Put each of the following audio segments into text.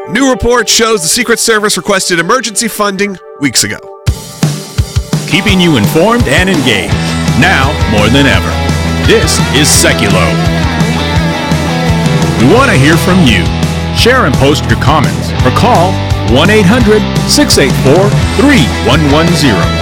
New report shows the Secret Service requested emergency funding weeks ago. Keeping you informed and engaged, now more than ever. This is Seculo. We want to hear from you. Share and post your comments or call 1-800-684-3110.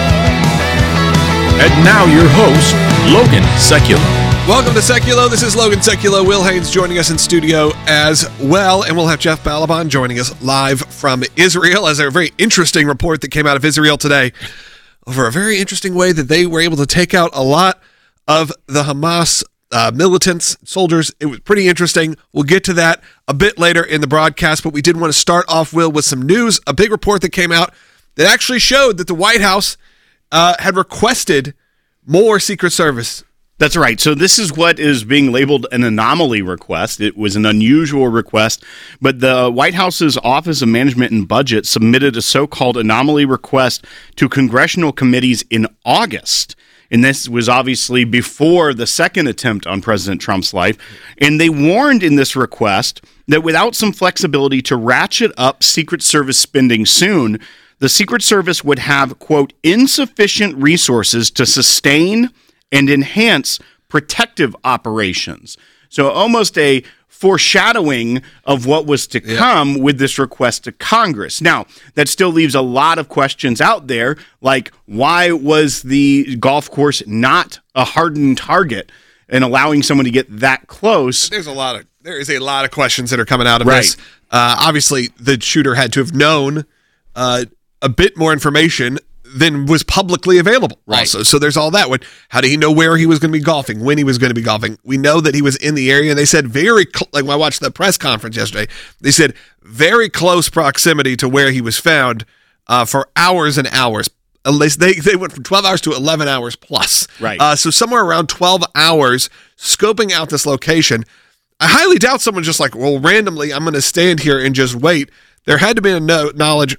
And now your host, Logan Seculo. Welcome to Seculo. This is Logan Seculo. Will Haynes joining us in studio as well. And we'll have Jeff Balaban joining us live from Israel as a very interesting report that came out of Israel today over a very interesting way that they were able to take out a lot of the Hamas militants, soldiers. It was pretty interesting. We'll get to that a bit later in the broadcast, but we did want to start off, Will, with some news. A big report that came out that actually showed that the White House had requested more Secret Service. That's right. So this is what is being labeled an anomaly request. It was an unusual request, but the White House's Office of Management and Budget submitted a so-called anomaly request to congressional committees in August. And this was obviously before the second attempt on President Trump's life. And they warned in this request that without some flexibility to ratchet up Secret Service spending soon, the Secret Service would have, quote, insufficient resources to sustain and enhance protective operations. So almost a foreshadowing of what was to come with this request to Congress. Now, that still leaves a lot of questions out there, like why was the golf course not a hardened target and allowing someone to get that close? There is a lot of questions that are coming out of this. Obviously, the shooter had to have known a bit more information than was publicly available also. So there's all that. How did he know where he was going to be golfing, when he was going to be golfing? We know that he was in the area, and they said like when I watched the press conference yesterday, they said very close proximity to where he was found for hours and hours. At least they went from 12 hours to 11 hours plus. Right. So somewhere around 12 hours scoping out this location. I highly doubt someone just like, well, randomly, I'm going to stand here and just wait. There had to be a knowledge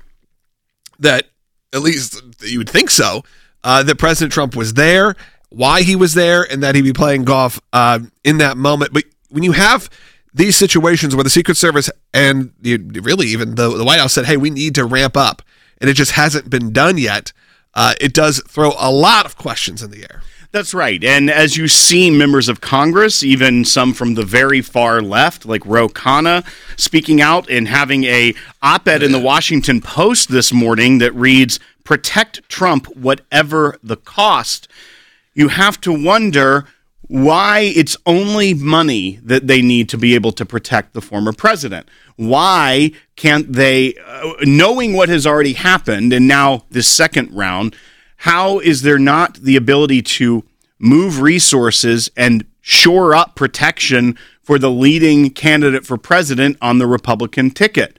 that, at least you would think so, that President Trump was there, why he was there, and that he'd be playing golf in that moment. But when you have these situations where the Secret Service and really even the White House said, hey, we need to ramp up, and it just hasn't been done yet, it does throw a lot of questions in the air. That's right. And as you see members of Congress, even some from the very far left, like Ro Khanna, speaking out and having a op-ed in the Washington Post this morning that reads, "Protect Trump whatever the cost," you have to wonder why it's only money that they need to be able to protect the former president. Why can't they, knowing what has already happened, and now this second round, how is there not the ability to move resources and shore up protection for the leading candidate for president on the Republican ticket?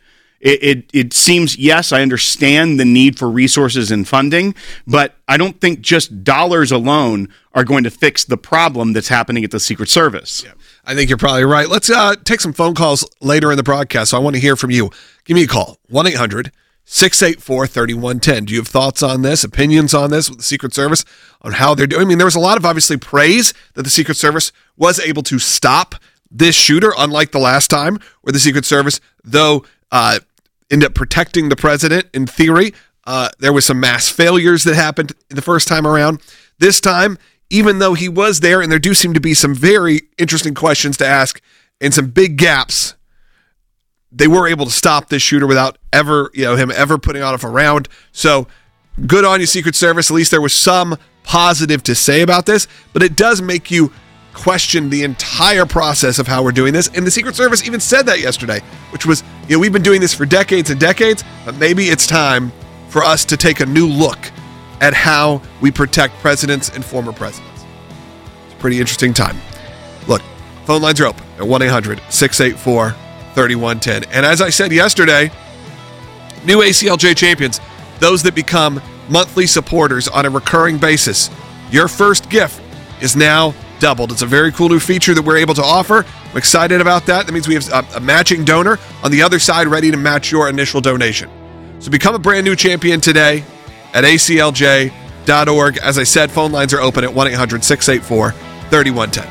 It seems, yes, I understand the need for resources and funding, but I don't think just dollars alone are going to fix the problem that's happening at the Secret Service. Yeah, I think you're probably right. Let's take some phone calls later in the broadcast, so I want to hear from you. Give me a call, 1-800-684-3110. Do you have thoughts on this, opinions on this with the Secret Service, on how they're doing? I mean, there was a lot of, obviously, praise that the Secret Service was able to stop this shooter, unlike the last time, where the Secret Service, though, ended up protecting the president in theory. There was some mass failures that happened the first time around. This time, even though he was there, and there do seem to be some very interesting questions to ask and some big gaps, they were able to stop this shooter without him ever putting off a round. So good on you, Secret Service. At least there was some positive to say about this, but it does make you question the entire process of how we're doing this. And the Secret Service even said that yesterday, which was, we've been doing this for decades and decades, but maybe it's time for us to take a new look at how we protect presidents and former presidents. It's a pretty interesting time. Look, phone lines are open at 1-800-684-3110. And as I said yesterday, new ACLJ champions, those that become monthly supporters on a recurring basis, your first gift is now doubled. It's a very cool new feature that we're able to offer. I'm excited about that. That means we have a matching donor on the other side ready to match your initial donation. So become a brand new champion today at aclj.org. As I said, phone lines are open at 1-800-684-3110.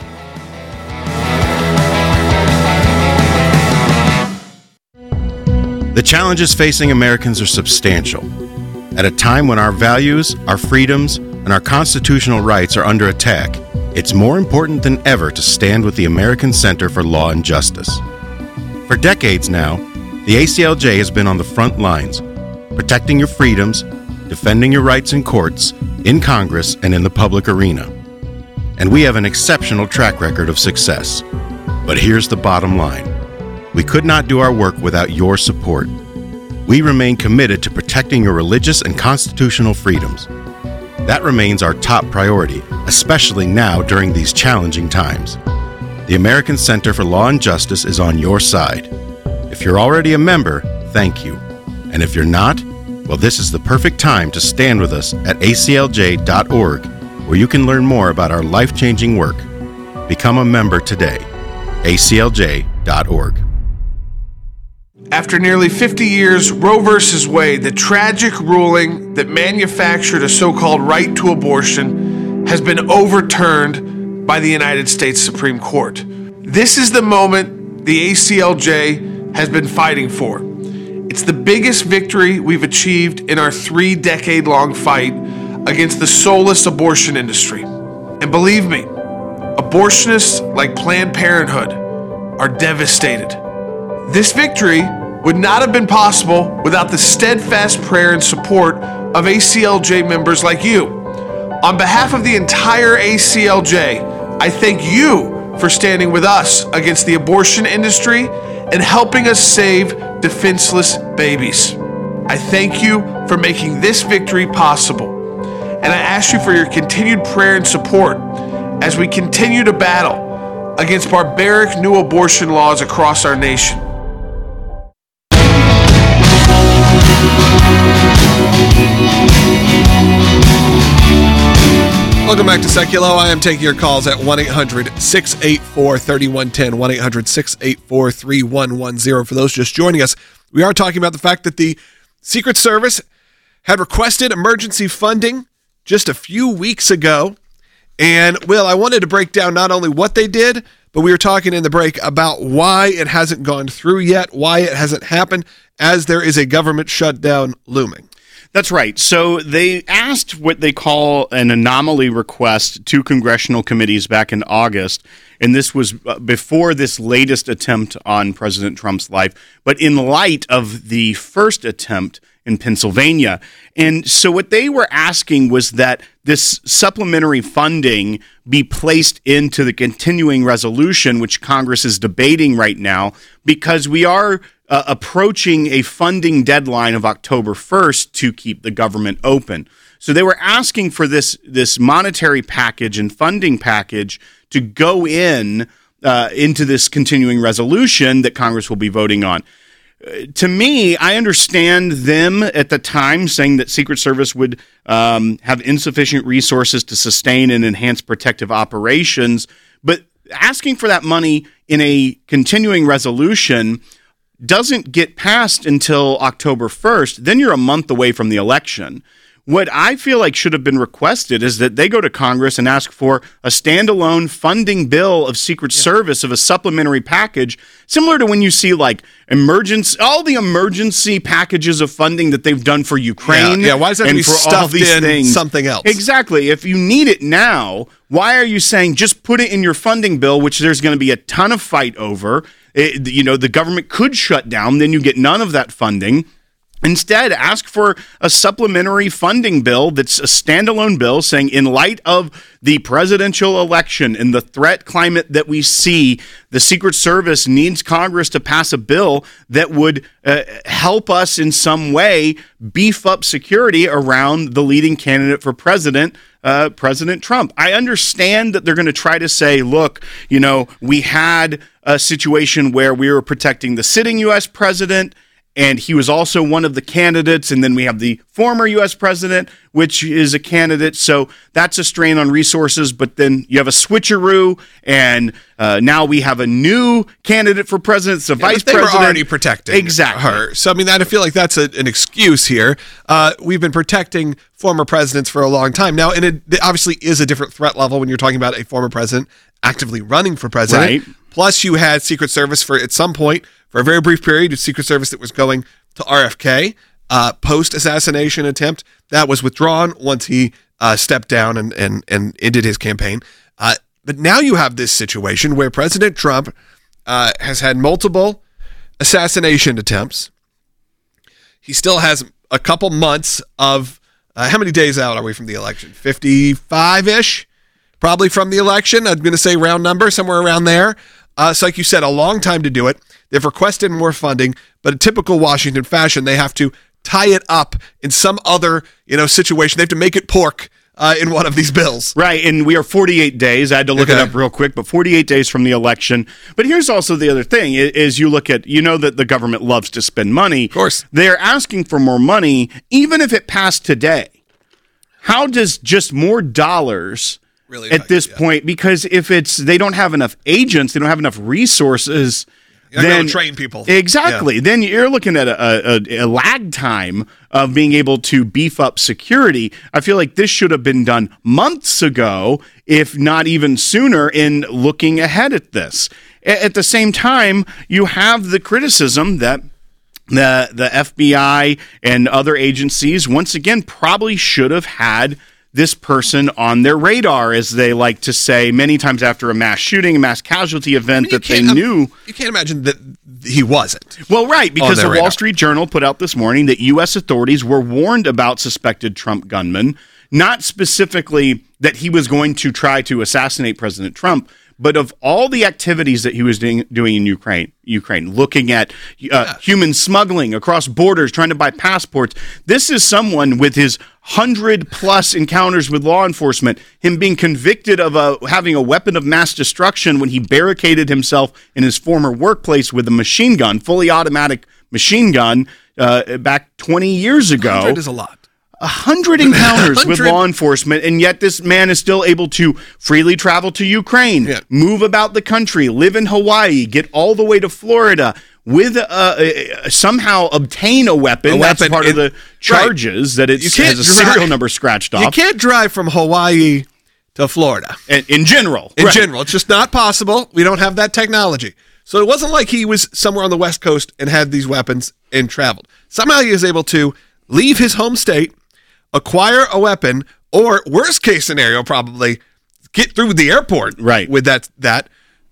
The challenges facing Americans are substantial. At a time when our values, our freedoms, and our constitutional rights are under attack, it's more important than ever to stand with the American Center for Law and Justice. For decades now, the ACLJ has been on the front lines, protecting your freedoms, defending your rights in courts, in Congress, and in the public arena. And we have an exceptional track record of success. But here's the bottom line. We could not do our work without your support. We remain committed to protecting your religious and constitutional freedoms. That remains our top priority, especially now during these challenging times. The American Center for Law and Justice is on your side. If you're already a member, thank you. And if you're not, well, this is the perfect time to stand with us at aclj.org, where you can learn more about our life-changing work. Become a member today. aclj.org. After nearly 50 years, Roe v. Wade, the tragic ruling that manufactured a so-called right to abortion, has been overturned by the United States Supreme Court. This is the moment the ACLJ has been fighting for. It's the biggest victory we've achieved in our 3-decade-long fight against the soulless abortion industry. And believe me, abortionists like Planned Parenthood are devastated. This victory would not have been possible without the steadfast prayer and support of ACLJ members like you. On behalf of the entire ACLJ, I thank you for standing with us against the abortion industry and helping us save defenseless babies. I thank you for making this victory possible. And I ask you for your continued prayer and support as we continue to battle against barbaric new abortion laws across our nation. Welcome back to Seculo. I am taking your calls at 1-800-684-3110, 1-800-684-3110. For those just joining us, we are talking about the fact that the Secret Service had requested emergency funding just a few weeks ago. And, Will, I wanted to break down not only what they did, but we were talking in the break about why it hasn't gone through yet, why it hasn't happened, as there is a government shutdown looming. That's right. So they asked what they call an anomaly request to congressional committees back in August, and this was before this latest attempt on President Trump's life, but in light of the first attempt in Pennsylvania. And so what they were asking was that this supplementary funding be placed into the continuing resolution, which Congress is debating right now, because we are approaching a funding deadline of October 1st to keep the government open. So they were asking for this monetary package and funding package to go into this continuing resolution that Congress will be voting on. To me, I understand them at the time saying that Secret Service would have insufficient resources to sustain and enhance protective operations, but asking for that money in a continuing resolution doesn't get passed until October 1st, then you're a month away from the election. What I feel like should have been requested is that they go to Congress and ask for a standalone funding bill of Secret Service, of a supplementary package, similar to when you see like all the emergency packages of funding that they've done for Ukraine. Yeah, why does that be stuffed in something else? Exactly. If you need it now, why are you saying just put it in your funding bill, which there's going to be a ton of fight over? The government could shut down, then you get none of that funding. Instead, ask for a supplementary funding bill that's a standalone bill saying, in light of the presidential election and the threat climate that we see, the Secret Service needs Congress to pass a bill that would help us in some way beef up security around the leading candidate for president, President Trump. I understand that they're going to try to say, look, we had a situation where we were protecting the sitting U.S. president, and he was also one of the candidates, and then we have the former U.S. president, which is a candidate, so that's a strain on resources, but then you have a switcheroo, and now we have a new candidate for president, it's a vice president. They were already protecting her. So, I feel like that's an excuse here. We've been protecting former presidents for a long time now, and it obviously is a different threat level when you're talking about a former president actively running for president. Right. Plus, you had Secret Service at some point, for a very brief period, a Secret Service that was going to RFK post-assassination attempt. That was withdrawn once he stepped down and ended his campaign. But now you have this situation where President Trump has had multiple assassination attempts. He still has a couple months of, how many days out are we from the election? 55-ish, probably from the election. I'm going to say round number, somewhere around there. So like you said, a long time to do it. They've requested more funding, but in typical Washington fashion, they have to tie it up in some other, situation. They have to make it pork in one of these bills. Right, and we are 48 days. I had to look it up real quick, but 48 days from the election. But here's also the other thing, is you look at, that the government loves to spend money. Of course. They're asking for more money, even if it passed today. How does just more dollars really at this point, because if they don't have enough agents, they don't have enough resources, then train people. Exactly. Yeah. Then you're looking at a lag time of being able to beef up security. I feel like this should have been done months ago, if not even sooner, in looking ahead at this. At the same time, you have the criticism that the FBI and other agencies, once again, probably should have had this person on their radar, as they like to say many times after a mass shooting, a mass casualty event, that they knew. You can't imagine that he wasn't. Well, right, because the Wall Street Journal put out this morning that U.S. authorities were warned about suspected Trump gunmen, not specifically that he was going to try to assassinate President Trump, but of all the activities that he was doing in Ukraine, looking at human smuggling across borders, trying to buy passports. This is someone with his 100+ encounters with law enforcement, him being convicted of having a weapon of mass destruction when he barricaded himself in his former workplace with a machine gun, fully automatic machine gun, back 20 years ago. 100 is a lot. 100 encounters with law enforcement, and yet this man is still able to freely travel to Ukraine, move about the country, live in Hawaii, get all the way to Florida, with somehow obtain a weapon. That's part of the charges, that it has a serial number scratched off. You can't drive from Hawaii to Florida. In general. In general. It's just not possible. We don't have that technology. So it wasn't like he was somewhere on the West Coast and had these weapons and traveled. Somehow he was able to leave his home state, acquire a weapon, or worst case scenario, probably get through the airport with that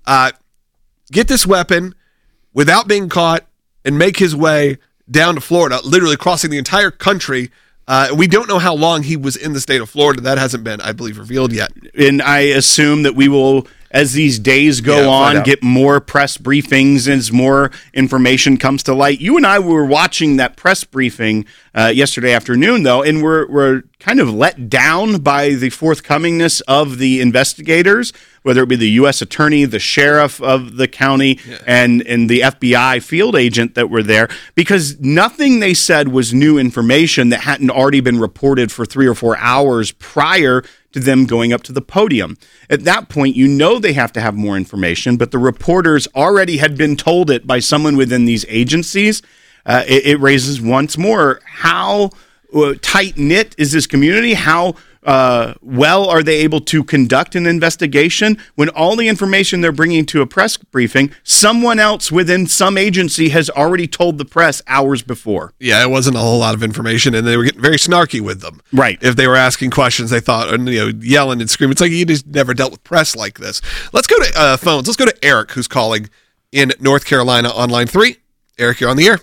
get this weapon without being caught and make his way down to Florida, literally crossing the entire country. We don't know how long he was in the state of Florida. That hasn't been, I believe, revealed yet. And I assume that we will, as these days go on, get more press briefings as more information comes to light. You and I were watching that press briefing yesterday afternoon, though, and we're kind of let down by the forthcomingness of the investigators, whether it be the U.S. attorney, the sheriff of the county, and the FBI field agent that were there, because nothing they said was new information that hadn't already been reported for 3 or 4 hours prior to them going up to the podium. At that point, they have to have more information, but the reporters already had been told it by someone within these agencies. It raises once more, how tight-knit is this community? How well are they able to conduct an investigation when all the information they're bringing to a press briefing, someone else within some agency has already told the press hours before? Yeah, it wasn't a whole lot of information, and they were getting very snarky with them. Right. If they were asking questions, they thought, yelling and screaming. It's like you just never dealt with press like this. Let's go to phones. Let's go to Eric, who's calling in North Carolina on line 3. Eric, you're on the air.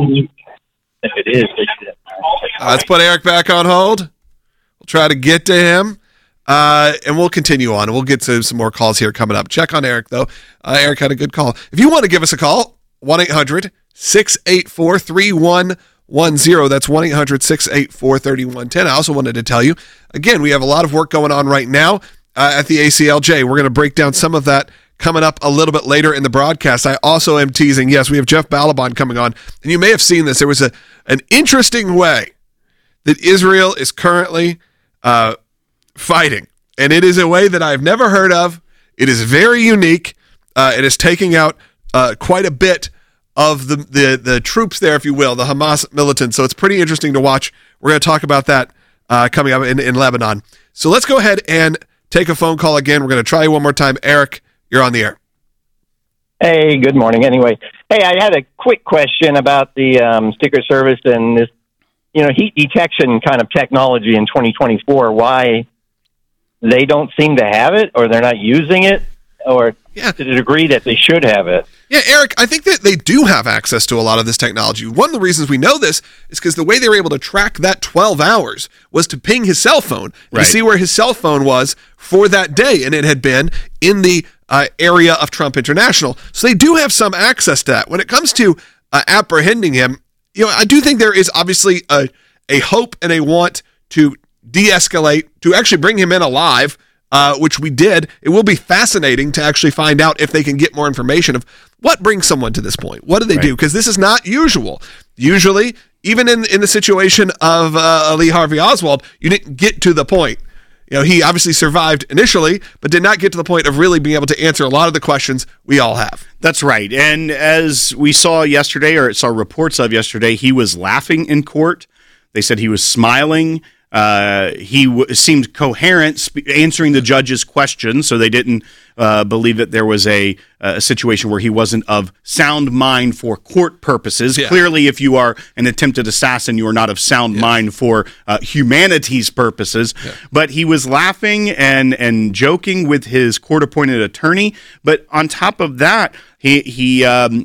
If it is, let's put Eric back on hold. We'll try to get to him, and we'll continue on. We'll get to some more calls here coming up. Check on Eric, though. Eric had a good call. If you want to give us a call, 1-800-684-3110. That's 1-800-684-3110. I also wanted to tell you, again, we have a lot of work going on right now at the ACLJ. We're going to break down some of that coming up a little bit later in the broadcast. I also am teasing, yes, we have Jeff Balaban coming on, and you may have seen this. There was an interesting way that Israel is currently fighting, and it is a way that I've never heard of. It is very unique. It is taking out quite a bit of the troops there, if you will, the Hamas militants. So it's pretty interesting to watch. We're going to talk about that coming up in Lebanon. So let's go ahead and take a phone call again. We're going to try one more time. Eric, you're on the air. Hey, good morning. Anyway, hey, I had a quick question about the Secret Service and this, heat detection kind of technology in 2024. Why they don't seem to have it, or they're not using it, or to the degree that they should have it. Yeah, Eric, I think that they do have access to a lot of this technology. One of the reasons we know this is because the way they were able to track that 12 hours was to ping his cell phone to see where his cell phone was for that day, and it had been in the area of Trump International. So they do have some access to that. When it comes to apprehending him, I do think there is obviously a hope and a want to de-escalate, to actually bring him in alive, which we did. It will be fascinating to actually find out if they can get more information of what brings someone to this point. What do they do? Because this is not usual. Usually, even in the situation of Lee Harvey Oswald, you didn't get to the point. He obviously survived initially, but did not get to the point of really being able to answer a lot of the questions we all have. That's right. And as we saw yesterday, or saw reports of yesterday, he was laughing in court. They said he was smiling. He seemed coherent answering the judge's questions, so they didn't believe that there was a situation where he wasn't of sound mind for court purposes. Yeah. Clearly, if you are an attempted assassin, you are not of sound mind for humanity's purposes. Yeah. But he was laughing and joking with his court-appointed attorney. But on top of that, he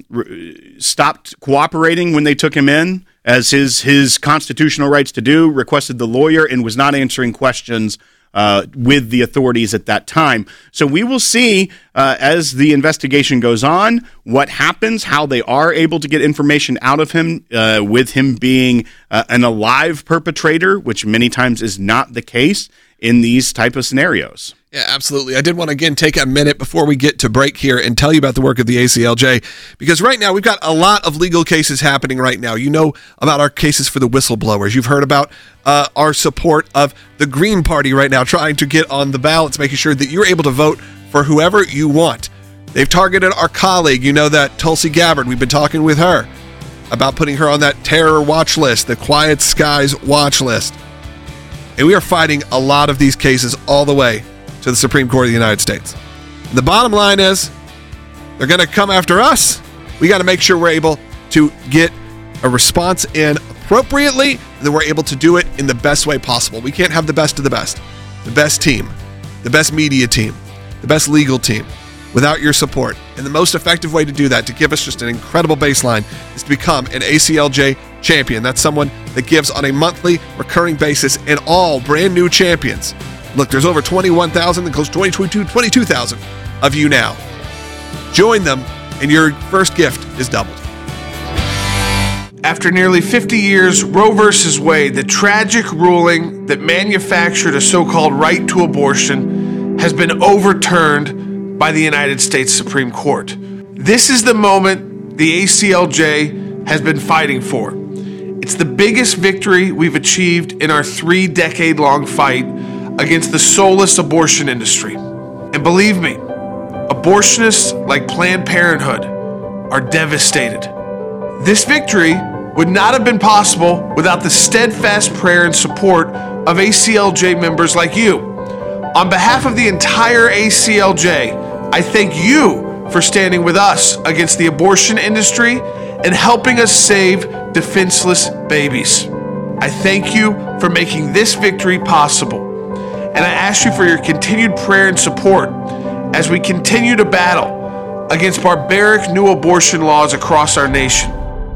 stopped cooperating when they took him in, as his constitutional rights to do, requested the lawyer, and was not answering questions with the authorities at that time. So we will see as the investigation goes on what happens, how they are able to get information out of him, with him being an alive perpetrator, which many times is not the case in these type of scenarios. Yeah, absolutely. I did want to, again, take a minute before we get to break here and tell you about the work of the ACLJ, because right now we've got a lot of legal cases happening right now. You know about our cases for the whistleblowers. You've heard about our support of the Green Party right now, trying to get on the ballots, making sure that you're able to vote for whoever you want. They've targeted our colleague, that Tulsi Gabbard. We've been talking with her about putting her on that terror watch list, the Quiet Skies watch list. And we are fighting a lot of these cases all the way to the Supreme Court of the United States. And the bottom line is, they're going to come after us. We got to make sure we're able to get a response in appropriately, and that we're able to do it in the best way possible. We can't have the best of the best team, the best media team, the best legal team, without your support. And the most effective way to do that, to give us just an incredible baseline, is to become an ACLJ champion. That's someone that gives on a monthly recurring basis, and all brand new champions. Look, there's over 21,000 and close to 22,000 of you now. Join them, and your first gift is doubled. After nearly 50 years, Roe v. Wade, the tragic ruling that manufactured a so-called right to abortion, has been overturned by the United States Supreme Court. This is the moment the ACLJ has been fighting for. It's the biggest victory we've achieved in our 3-decade-long fight against the soulless abortion industry. And believe me, abortionists like Planned Parenthood are devastated. This victory would not have been possible without the steadfast prayer and support of ACLJ members like you. On behalf of the entire ACLJ, I thank you for standing with us against the abortion industry and helping us save defenseless babies. I thank you for making this victory possible. And I ask you for your continued prayer and support as we continue to battle against barbaric new abortion laws across our nation.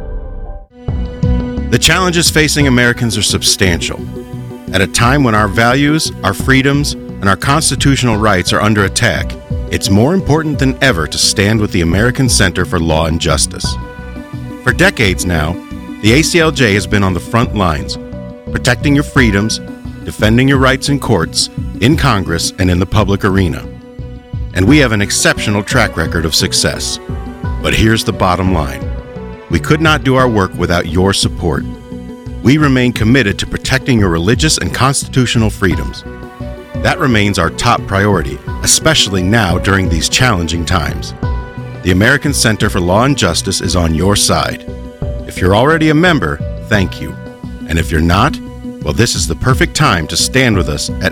The challenges facing Americans are substantial. At a time when our values, our freedoms, and our constitutional rights are under attack, it's more important than ever to stand with the American Center for Law and Justice. For decades now, the ACLJ has been on the front lines, protecting your freedoms, defending your rights in courts, in Congress, and in the public arena. And we have an exceptional track record of success. But here's the bottom line. We could not do our work without your support. We remain committed to protecting your religious and constitutional freedoms. That remains our top priority, especially now during these challenging times. The American Center for Law and Justice is on your side. If you're already a member, thank you. And if you're not, well, this is the perfect time to stand with us at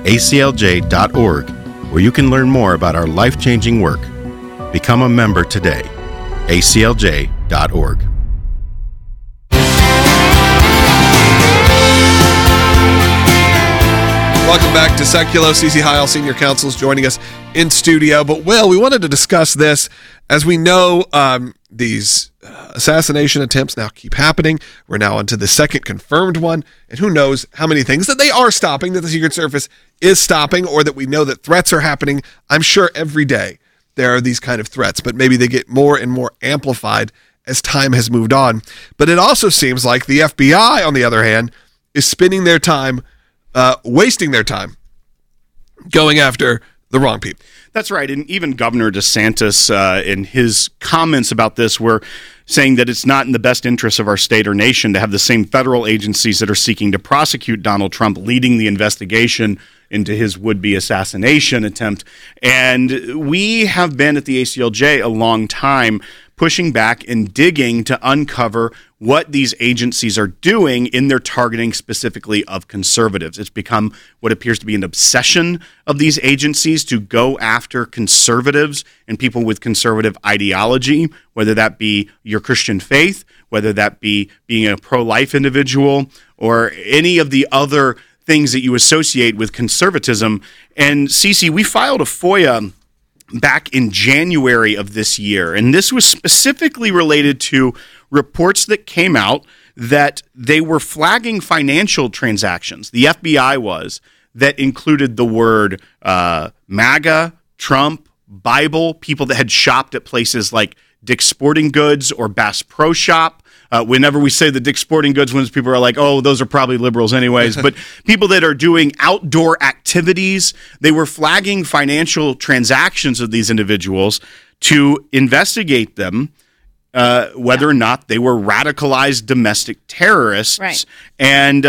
aclj.org, where you can learn more about our life-changing work. Become a member today. aclj.org. Welcome back to Seculo. CC Heil, Senior Counsel, is joining us in studio. But, Will, we wanted to discuss this. As we know, these assassination attempts now keep happening. We're now onto the second confirmed one. And who knows how many things that they are stopping, that the Secret Service is stopping, or that we know that threats are happening. I'm sure every day there are these kind of threats, but maybe they get more and more amplified as time has moved on. But it also seems like the FBI, on the other hand, is spending their time wasting their time going after the wrong people. That's right. And even Governor DeSantis, in his comments about this, were saying that it's not in the best interest of our state or nation to have the same federal agencies that are seeking to prosecute Donald Trump leading the investigation into his would-be assassination attempt. And we have been at the ACLJ a long time pushing back and digging to uncover what these agencies are doing in their targeting specifically of conservatives. It's become what appears to be an obsession of these agencies to go after conservatives and people with conservative ideology, whether that be your Christian faith, whether that be being a pro-life individual, or any of the other things that you associate with conservatism. And Cece, we filed a FOIA back in January of this year, and this was specifically related to reports that came out that they were flagging financial transactions. The FBI was, that included the word MAGA, Trump, Bible, people that had shopped at places like Dick's Sporting Goods or Bass Pro Shop. Whenever we say the Dick's Sporting Goods ones, people are like, oh, those are probably liberals anyways. But people that are doing outdoor activities, they were flagging financial transactions of these individuals to investigate them, whether or not they were radicalized domestic terrorists. Right. And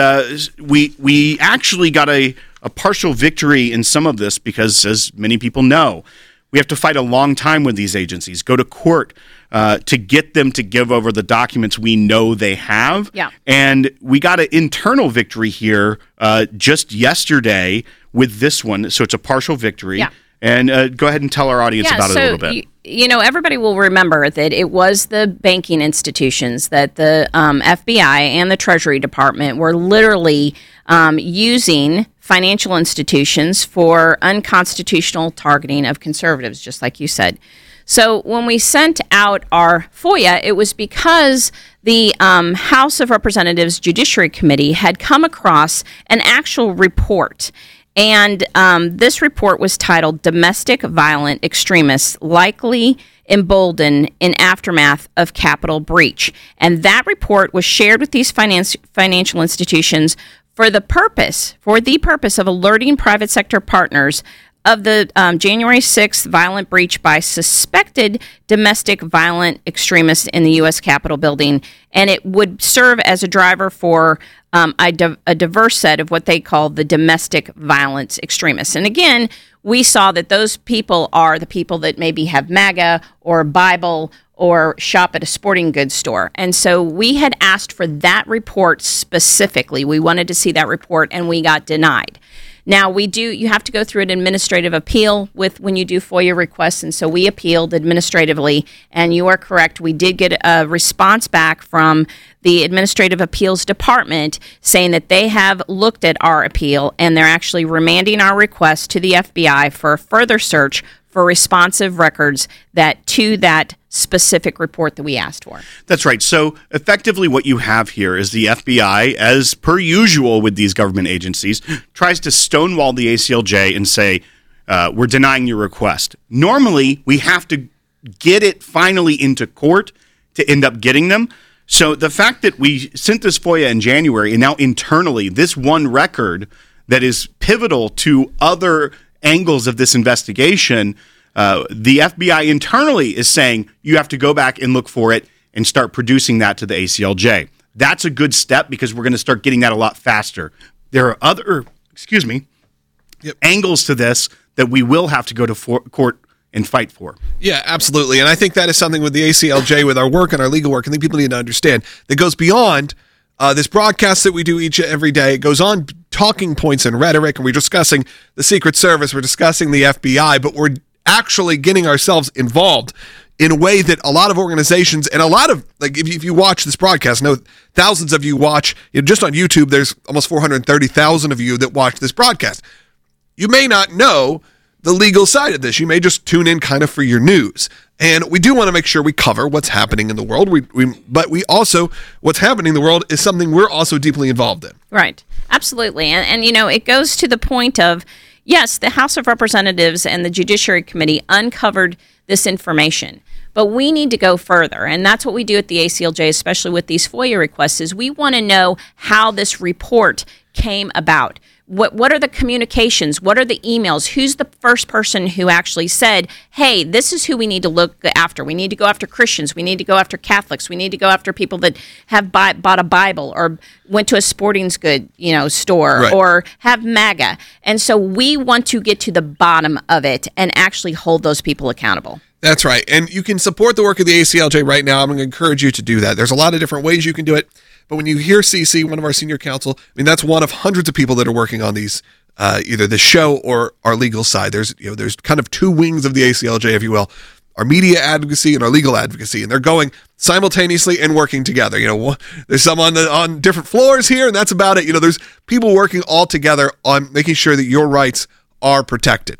we actually got a partial victory in some of this because, as many people know, we have to fight a long time with these agencies, go to court to get them to give over the documents we know they have. Yeah. And we got an internal victory here just yesterday with this one. So it's a partial victory. Yeah. And go ahead and tell our audience about it a little bit. You know, everybody will remember that it was the banking institutions that the FBI and the Treasury Department were literally using financial institutions for unconstitutional targeting of conservatives, just like you said. So when we sent out our FOIA, it was because the House of Representatives Judiciary Committee had come across an actual report. And this report was titled Domestic Violent Extremists Likely Emboldened in Aftermath of Capitol Breach. And that report was shared with these financial institutions for the purpose of alerting private sector partners of the January 6th violent breach by suspected domestic violent extremists in the U.S. Capitol building. And it would serve as a driver for a diverse set of what they call the domestic violence extremists. And again, we saw that those people are the people that maybe have MAGA or Bible or shop at a sporting goods store. And so we had asked for that report specifically. We wanted to see that report, and we got denied. Now, you have to go through an administrative appeal when you do FOIA requests, and so we appealed administratively, and you are correct. We did get a response back from the Administrative Appeals Department saying that they have looked at our appeal, and they're actually remanding our request to the FBI for a further search for responsive records to that specific report that we asked for. That's right. So effectively what you have here is the FBI, as per usual with these government agencies, tries to stonewall the ACLJ and say, we're denying your request. Normally, we have to get it finally into court to end up getting them. So the fact that we sent this FOIA in January, and now internally, this one record that is pivotal to other angles of this investigation, the FBI internally is saying you have to go back and look for it and start producing that to the ACLJ. That's a good step because we're going to start getting that a lot faster. There are other, angles to this that we will have to go to court and fight for. Yeah, absolutely. And I think that is something with the ACLJ, with our work and our legal work, I think people need to understand that goes beyond this broadcast that we do every day. It goes on talking points and rhetoric, and we're discussing the Secret Service, we're discussing the FBI, but we're actually getting ourselves involved in a way that a lot of organizations and a lot of, like, if you watch this broadcast, I know thousands of you watch, just on YouTube, there's almost 430,000 of you that watch this broadcast. You may not know the legal side of this. You may just tune in kind of for your news. And we do want to make sure we cover what's happening in the world. But we also, what's happening in the world is something we're also deeply involved in. Right. Absolutely. And it goes to the point of, yes, the House of Representatives and the Judiciary Committee uncovered this information. But we need to go further, and that's what we do at the ACLJ, especially with these FOIA requests, is we want to know how this report came about. What are the communications? What are the emails? Who's the first person who actually said, hey, this is who we need to look after. We need to go after Christians. We need to go after Catholics. We need to go after people that have bought a Bible or went to a sporting goods store, right, or have MAGA. And so we want to get to the bottom of it and actually hold those people accountable. That's right. And you can support the work of the ACLJ right now. I'm going to encourage you to do that. There's a lot of different ways you can do it. But when you hear CC, one of our senior counsel, that's one of hundreds of people that are working on these, either the show or our legal side. There's kind of two wings of the ACLJ, if you will, our media advocacy and our legal advocacy, and they're going simultaneously and working together. There's some on different floors here, and that's about it. There's people working all together on making sure that your rights are protected.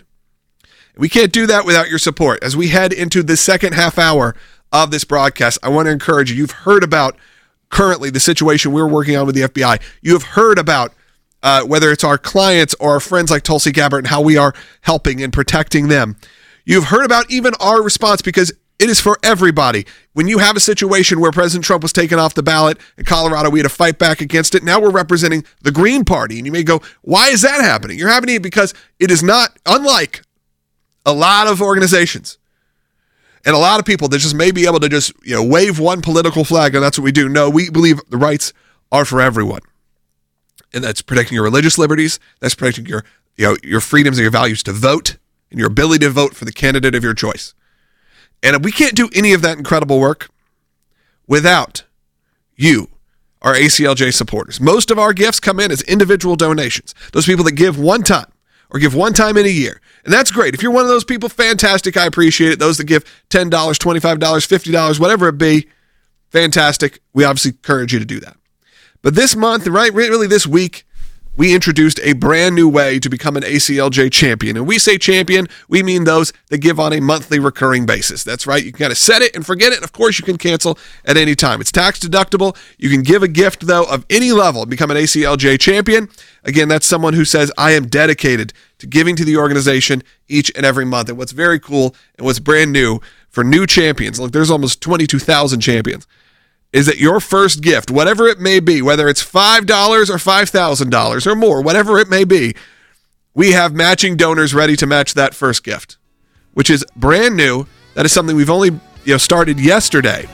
We can't do that without your support. As we head into the second half hour of this broadcast, I want to encourage you. You've heard about currently the situation we're working on with the FBI. You have heard about whether it's our clients or our friends like Tulsi Gabbard and how we are helping and protecting them. You've heard about even our response, because it is for everybody. When you have a situation where President Trump was taken off the ballot in Colorado, we had to fight back against it. Now we're representing the Green Party. And you may go, why is that happening? You're happening because it is not unlike a lot of organizations and a lot of people that just may be able to just wave one political flag, and that's what we do. No, we believe the rights are for everyone, and that's protecting your religious liberties. That's protecting your freedoms and your values to vote and your ability to vote for the candidate of your choice. And we can't do any of that incredible work without you, our ACLJ supporters. Most of our gifts come in as individual donations. Those people that give one time or give one time in a year. And that's great. If you're one of those people, fantastic. I appreciate it. Those that give $10, $25, $50, whatever it be, fantastic. We obviously encourage you to do that. But this month, right, really this week, we introduced a brand new way to become an ACLJ champion. And we say champion, we mean those that give on a monthly recurring basis. That's right. You can kind of set it and forget it. And of course, you can cancel at any time. It's tax deductible. You can give a gift, though, of any level and become an ACLJ champion. Again, that's someone who says, I am dedicated to giving to the organization each and every month. And what's very cool and what's brand new for new champions, look, there's almost 22,000 champions, is that your first gift, whatever it may be, whether it's $5 or $5,000 or more, whatever it may be, we have matching donors ready to match that first gift, which is brand new. That is something we've only started yesterday,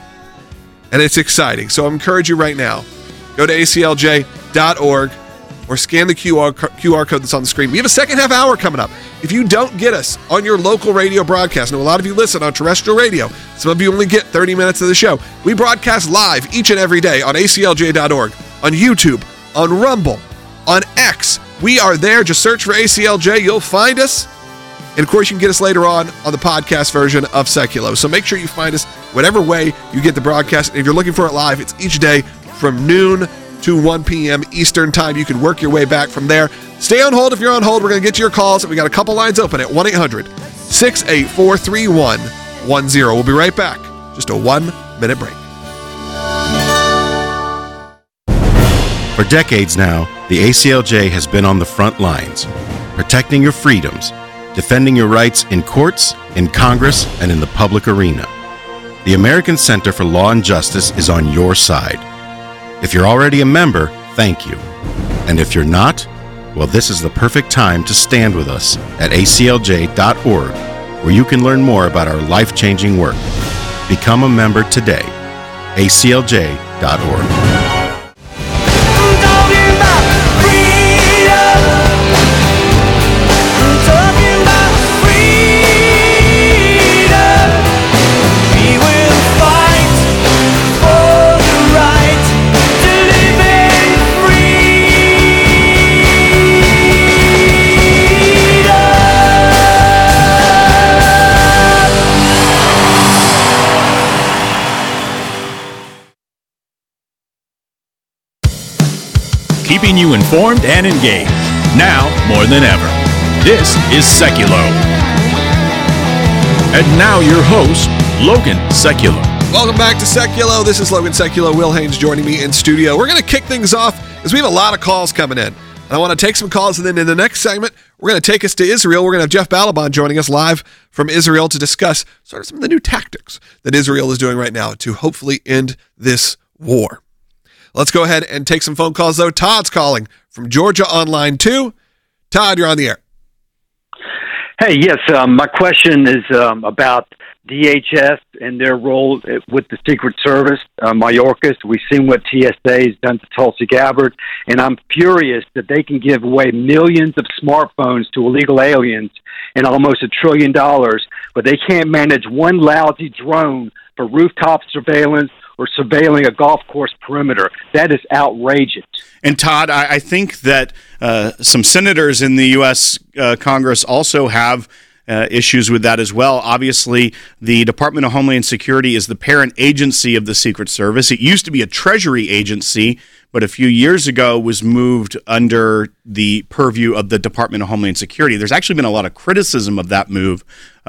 and it's exciting. So I encourage you right now, go to aclj.org or scan the QR code that's on the screen. We have a second half hour coming up. If you don't get us on your local radio broadcast, I know a lot of you listen on terrestrial radio. Some of you only get 30 minutes of the show. We broadcast live each and every day on aclj.org, on YouTube, on Rumble, on X. We are there. Just search for ACLJ. You'll find us. And of course, you can get us later on the podcast version of Seculo. So make sure you find us whatever way you get the broadcast. And if you're looking for it live, it's each day from noon to 1 p.m. Eastern Time. You can work your way back from there. Stay on hold if you're on hold. We're going to get to your calls. We got a couple lines open at 1-800-684-3110. We'll be right back. Just a 1-minute break. For decades now, the ACLJ has been on the front lines, protecting your freedoms, defending your rights in courts, in Congress, and in the public arena. The American Center for Law and Justice is on your side. If you're already a member, thank you. And if you're not, well, this is the perfect time to stand with us at aclj.org, where you can learn more about our life-changing work. Become a member today. aclj.org. keeping you informed and engaged. Now more than ever. This is Seculo. And now your host, Logan Seculo. Welcome back to Seculo. This is Logan Seculo. Will Haynes joining me in studio. We're going to kick things off because we have a lot of calls coming in. And I want to take some calls, and then in the next segment, we're going to take us to Israel. We're going to have Jeff Balaban joining us live from Israel to discuss sort of some of the new tactics that Israel is doing right now to hopefully end this war. Let's go ahead and take some phone calls, though. Todd's calling from Georgia on line 2. Todd, you're on the air. Hey, yes, my question is about DHS and their role with the Secret Service, Mayorkas. We've seen what TSA has done to Tulsi Gabbard, and I'm furious that they can give away millions of smartphones to illegal aliens and almost $1 trillion, but they can't manage one lousy drone for rooftop surveillance or surveilling a golf course perimeter. That is outrageous. And Todd, I think that some senators in the U.S. Congress also have issues with that as well. Obviously, the Department of Homeland Security is the parent agency of the Secret Service. It used to be a Treasury agency, but a few years ago was moved under the purview of the Department of Homeland Security. There's actually been a lot of criticism of that move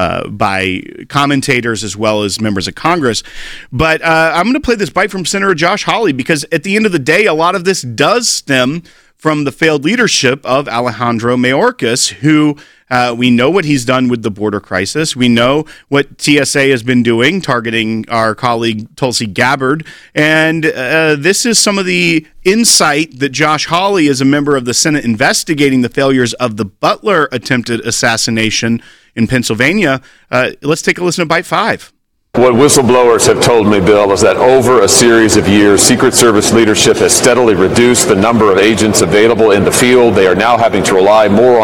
by commentators as well as members of Congress. But I'm going to play this bite from Senator Josh Hawley because at the end of the day, a lot of this does stem from the failed leadership of Alejandro Mayorkas, who we know what he's done with the border crisis. We know what TSA has been doing, targeting our colleague Tulsi Gabbard. And this is some of the insight that Josh Hawley, as a member of the Senate investigating the failures of the Butler attempted assassination in Pennsylvania. Let's take a listen to Bite 5. What whistleblowers have told me, Bill, is that over a series of years, Secret Service leadership has steadily reduced the number of agents available in the field. They are now having to rely more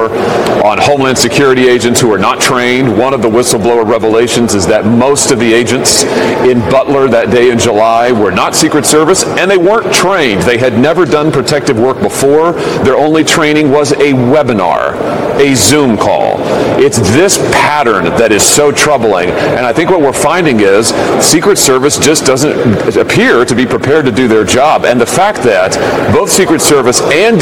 on Homeland Security agents who are not trained. One of the whistleblower revelations is that most of the agents in Butler that day in July were not Secret Service, and they weren't trained. They had never done protective work before. Their only training was a webinar, a Zoom call. It's this pattern that is so troubling, and I think what we're finding is Secret Service just doesn't appear to be prepared to do their job. And the fact that both Secret Service and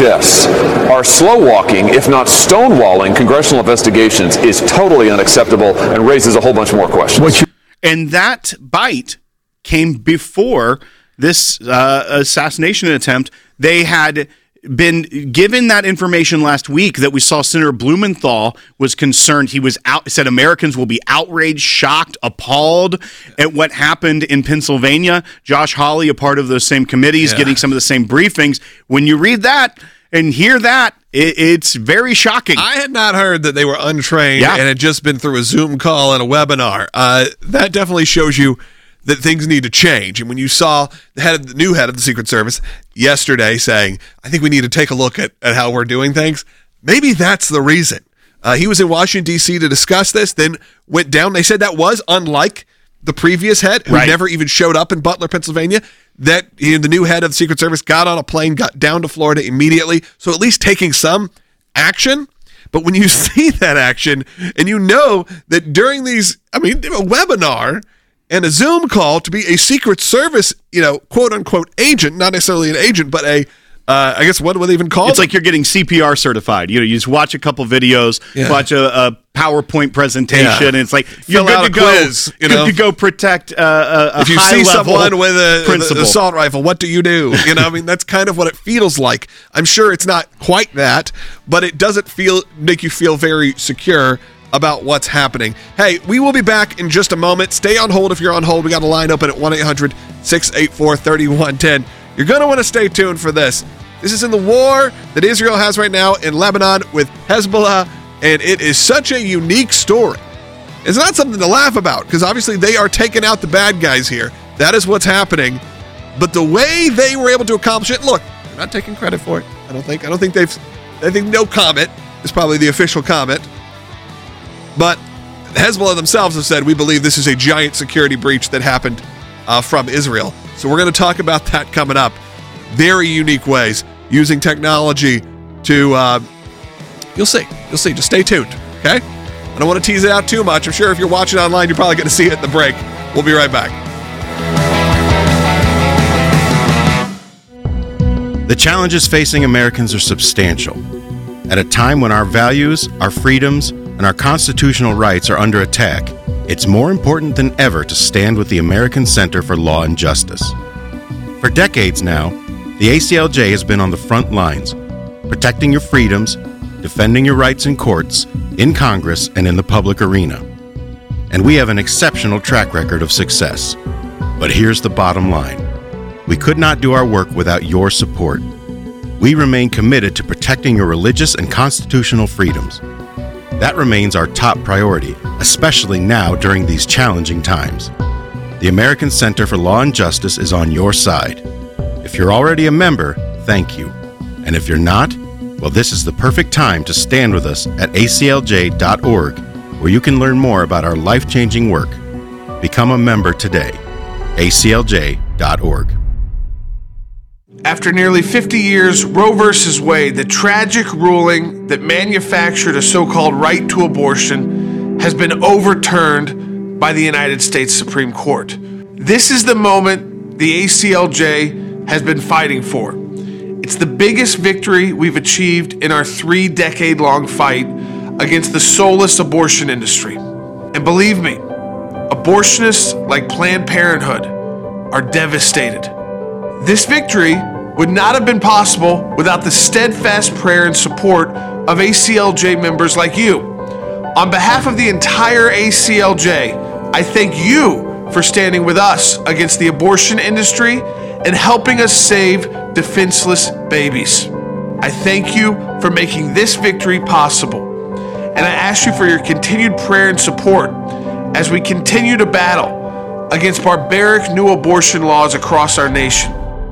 DHS are slow walking, if not stonewalling, congressional investigations is totally unacceptable and raises a whole bunch more questions. And that bite came before this assassination attempt. They had been given that information last week that we saw Senator Blumenthal was concerned. He was said Americans will be outraged, shocked, appalled at what happened in Pennsylvania. Josh Hawley, a part of those same committees, getting some of the same briefings. When you read that and hear that, it's very shocking. I had not heard that they were untrained and had just been through a Zoom call and a webinar. That definitely shows you that things need to change. And when you saw the new head of the Secret Service yesterday saying, I think we need to take a look at how we're doing things, maybe that's the reason. He was in Washington, D.C. to discuss this, then went down. They said that was unlike the previous head, who never even showed up in Butler, Pennsylvania, that the new head of the Secret Service got on a plane, got down to Florida immediately. So at least taking some action. But when you see that action, and you know that during these, a webinar and a Zoom call to be a Secret Service, quote unquote agent, not necessarily an agent, but I guess what would they even call it? It's like you're getting CPR certified. You just watch a couple videos, watch a PowerPoint presentation, and it's like you're good to go. Quiz, good to go protect a if you see someone with an assault rifle, what do you do? That's kind of what it feels like. I'm sure it's not quite that, but it doesn't make you feel very secure about what's happening. Hey, we will be back in just a moment. Stay on hold if you're on hold. We got a line open at 1-800-684-3110. You're going to want to stay tuned for this. This is in the war that Israel has right now in Lebanon with Hezbollah, and it is such a unique story. It's not something to laugh about, because obviously they are taking out the bad guys here. That is what's happening. But the way they were able to accomplish it, look, they're not taking credit for it. I think no comment is probably the official comment. But Hezbollah themselves have said, we believe this is a giant security breach that happened from Israel. So we're going to talk about that coming up. Very unique ways using technology to, you'll see. Just stay tuned, okay? I don't want to tease it out too much. I'm sure if you're watching online, you're probably going to see it in the break. We'll be right back. The challenges facing Americans are substantial. At a time when our values, our freedoms, and our constitutional rights are under attack, it's more important than ever to stand with the American Center for Law and Justice. For decades now, the ACLJ has been on the front lines, protecting your freedoms, defending your rights in courts, in Congress, and in the public arena. And we have an exceptional track record of success. But here's the bottom line. We could not do our work without your support. We remain committed to protecting your religious and constitutional freedoms. That remains our top priority, especially now during these challenging times. The American Center for Law and Justice is on your side. If you're already a member, thank you. And if you're not, well, this is the perfect time to stand with us at aclj.org, where you can learn more about our life-changing work. Become a member today. aclj.org. After nearly 50 years, Roe v. Wade, the tragic ruling that manufactured a so-called right to abortion, has been overturned by the United States Supreme Court. This is the moment the ACLJ has been fighting for. It's the biggest victory we've achieved in our 3-decade-long fight against the soulless abortion industry. And believe me, abortionists like Planned Parenthood are devastated. This victory would not have been possible without the steadfast prayer and support of ACLJ members like you. On behalf of the entire ACLJ, I thank you for standing with us against the abortion industry and helping us save defenseless babies. I thank you for making this victory possible. And I ask you for your continued prayer and support as we continue to battle against barbaric new abortion laws across our nation.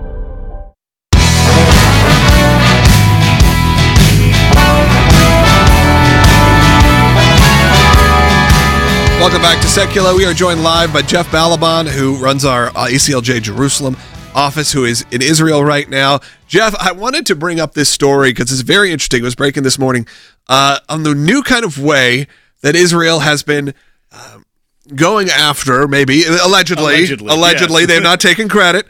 Welcome back to Secular. We are joined live by Jeff Balaban, who runs our ACLJ Jerusalem office, who is in Israel right now. Jeff, I wanted to bring up this story because it's very interesting. It was breaking this morning on the new kind of way that Israel has been going after, maybe allegedly, yes. They've not taken credit,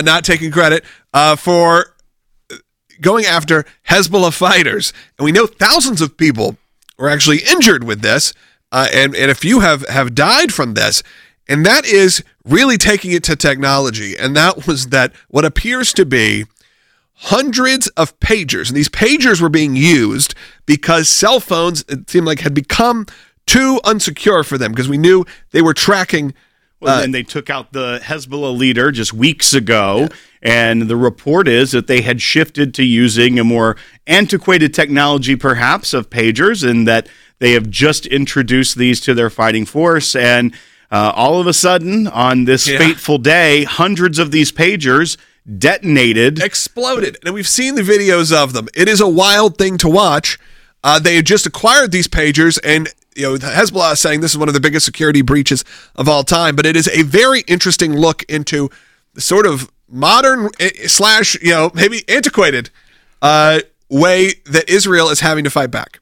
for going after Hezbollah fighters, and we know thousands of people were actually injured with this. And a few have died from this, and that is really taking it to technology. And that was that what appears to be hundreds of pagers, and these pagers were being used because cell phones, it seemed like, had become too unsecure for them because we knew they were tracking. Well, then they took out the Hezbollah leader just weeks ago, and the report is that they had shifted to using a more antiquated technology, perhaps, of pagers, and that they have just introduced these to their fighting force. And all of a sudden, on this fateful day, hundreds of these pagers detonated. Exploded. And we've seen the videos of them. It is a wild thing to watch. They had just acquired these pagers, and Hezbollah is saying this is one of the biggest security breaches of all time. But it is a very interesting look into the sort of modern / maybe antiquated way that Israel is having to fight back.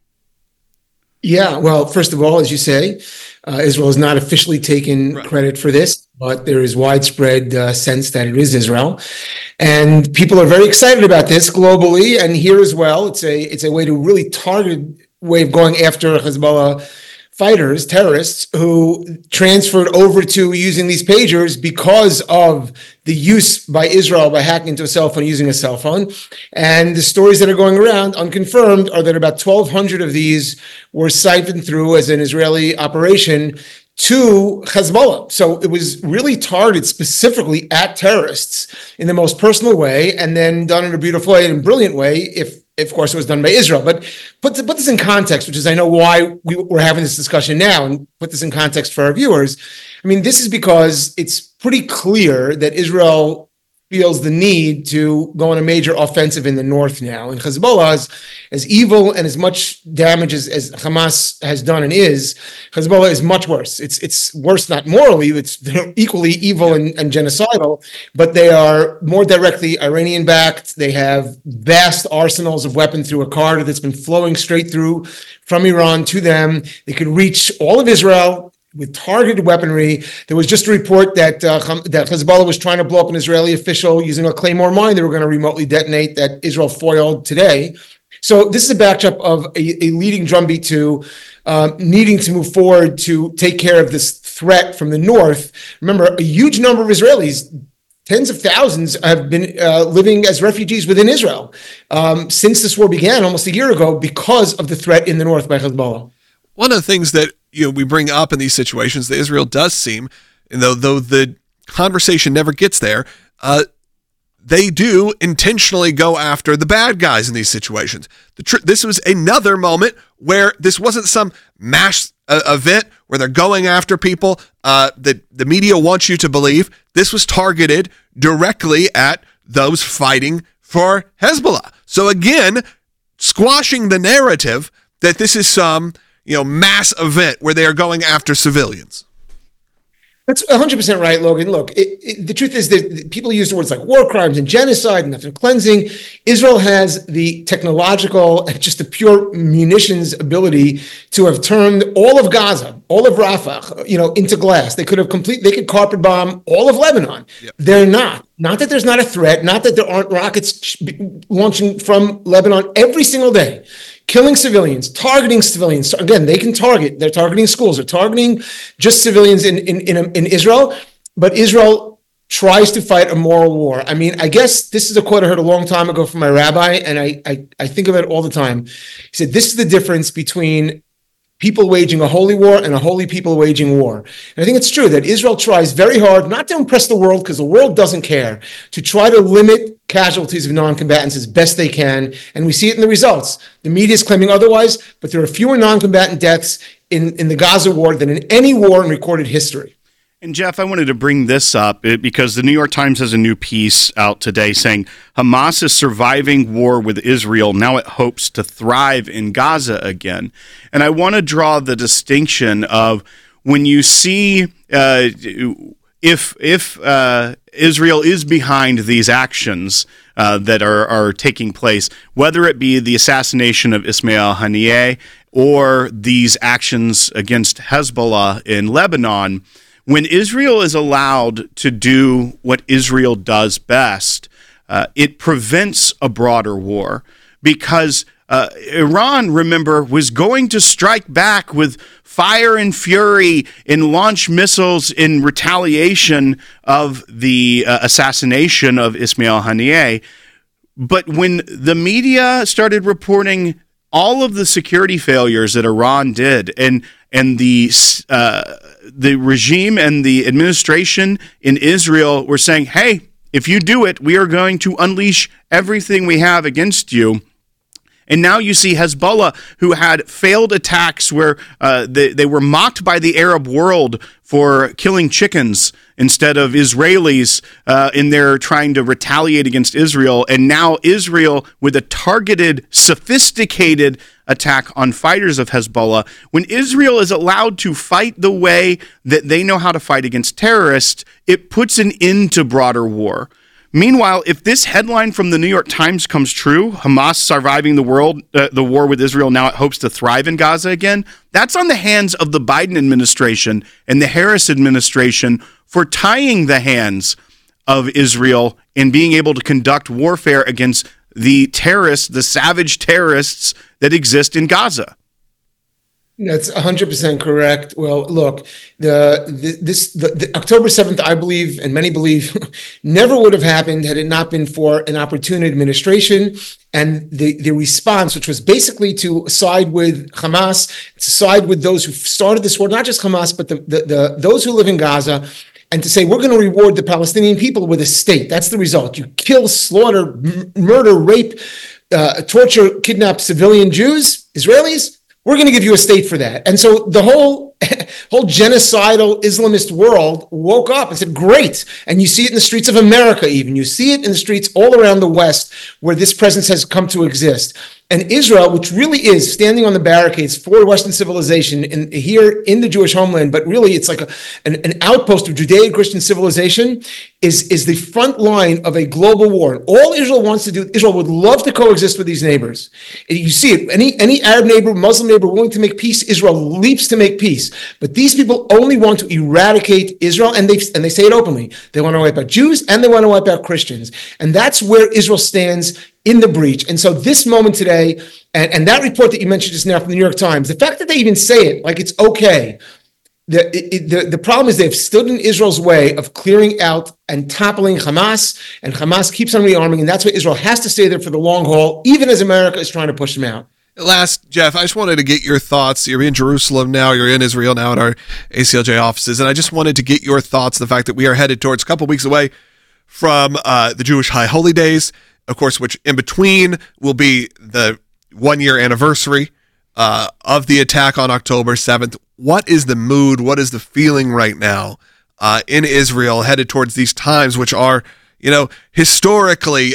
Yeah, well, first of all, as you say, Israel has not officially taken credit for this, but there is widespread sense that it is Israel. And people are very excited about this globally and here as well. It's a way to really targeted way of going after Hezbollah fighters, terrorists, who transferred over to using these pagers because of the use by Israel by hacking into a cell phone, using a cell phone. And the stories that are going around, unconfirmed, are that about 1,200 of these were siphoned through as an Israeli operation to Hezbollah. So it was really targeted specifically at terrorists in the most personal way, and then done in a beautiful way and brilliant way, if of course it was done by Israel. But put this in context, which is I know why we're having this discussion now, and put this in context for our viewers. I mean, this is because it's pretty clear that Israel feels the need to go on a major offensive in the north now. And Hezbollah is as evil and as much damage as Hamas has done and is. Hezbollah is much worse. It's worse, not morally, they're equally evil and genocidal, but they are more directly Iranian-backed. They have vast arsenals of weapons through a corridor that's been flowing straight through from Iran to them. They could reach all of Israel with targeted weaponry. There was just a report that that Hezbollah was trying to blow up an Israeli official using a Claymore mine they were going to remotely detonate that Israel foiled today. So this is a backdrop of a leading drumbeat to needing to move forward to take care of this threat from the north. Remember, a huge number of Israelis, tens of thousands, have been living as refugees within Israel since this war began almost a year ago because of the threat in the north by Hezbollah. One of the things that we bring up in these situations that Israel does seem, and though the conversation never gets there, they do intentionally go after the bad guys in these situations. This was another moment where this wasn't some mass event where they're going after people that the media wants you to believe. This was targeted directly at those fighting for Hezbollah. So again, squashing the narrative that this is some mass event where they are going after civilians. That's 100% right, Logan. Look, the truth is that people use the words like war crimes and genocide and ethnic cleansing. Israel has the technological and just the pure munitions ability to have turned all of Gaza, all of Rafah, into glass. They could carpet bomb all of Lebanon. Yep. They're not. Not that there's not a threat, not that there aren't rockets launching from Lebanon every single day, killing civilians, targeting civilians. Again, they can target. They're targeting schools. They're targeting just civilians in Israel. But Israel tries to fight a moral war. I mean, I guess this is a quote I heard a long time ago from my rabbi, and I think of it all the time. He said, this is the difference between people waging a holy war and a holy people waging war. And I think it's true that Israel tries very hard not to impress the world, because the world doesn't care, to try to limit casualties of non-combatants as best they can. And we see it in the results. The media is claiming otherwise, but there are fewer non-combatant deaths in the Gaza war than in any war in recorded history. And Jeff, I wanted to bring this up because the New York Times has a new piece out today saying Hamas is surviving war with Israel. Now it hopes to thrive in Gaza again. And I want to draw the distinction of when you see if Israel is behind these actions that are taking place, whether it be the assassination of Ismail Haniyeh or these actions against Hezbollah in Lebanon, when Israel is allowed to do what Israel does best, it prevents a broader war because Iran, remember, was going to strike back with fire and fury and launch missiles in retaliation of the assassination of Ismail Haniyeh. But when the media started reporting all of the security failures that Iran did and the regime and the administration in Israel were saying, hey, if you do it, we are going to unleash everything we have against you. And now you see Hezbollah, who had failed attacks where they were mocked by the Arab world for killing chickens instead of Israelis in their trying to retaliate against Israel. And now Israel with a targeted, sophisticated attack on fighters of Hezbollah. When Israel is allowed to fight the way that they know how to fight against terrorists, it puts an end to broader war. Meanwhile, if this headline from the New York Times comes true, Hamas surviving the war with Israel, now it hopes to thrive in Gaza again, that's on the hands of the Biden administration and the Harris administration for tying the hands of Israel in being able to conduct warfare against the terrorists, the savage terrorists that exist in Gaza. That's 100% correct. Well, look, the October 7th, I believe, and many believe, never would have happened had it not been for an opportune administration and the response, which was basically to side with Hamas, to side with those who started this war, not just Hamas, but those who live in Gaza, and to say, we're going to reward the Palestinian people with a state. That's the result. You kill, slaughter, murder, rape, torture, kidnap civilian Jews, Israelis. We're going to give you a state for that. And so the whole genocidal Islamist world woke up and said, great. And you see it in the streets of America even. You see it in the streets all around the West where this presence has come to exist. And Israel, which really is standing on the barricades for Western civilization here in the Jewish homeland, but really it's like an outpost of Judeo-Christian civilization, is the front line of a global war. All Israel wants to do, Israel would love to coexist with these neighbors. You see it, any Arab neighbor, Muslim neighbor willing to make peace, Israel leaps to make peace. But these people only want to eradicate Israel, and they say it openly. They want to wipe out Jews and they want to wipe out Christians. And that's where Israel stands in the breach. And so this moment today, and that report that you mentioned just now from the New York Times, the fact that they even say it like it's okay, the problem is they've stood in Israel's way of clearing out and toppling Hamas, and Hamas keeps on rearming, and that's why Israel has to stay there for the long haul, even as America is trying to push them out. Last, Jeff, I just wanted to get your thoughts. You're in Jerusalem now, you're in Israel now at our ACLJ offices, and I just wanted to get your thoughts, the fact that we are headed towards a couple weeks away from the Jewish High Holy Days, of course, which in between will be the 1-year anniversary of the attack on October 7th. What is the mood? What is the feeling right now in Israel headed towards these times, which are, historically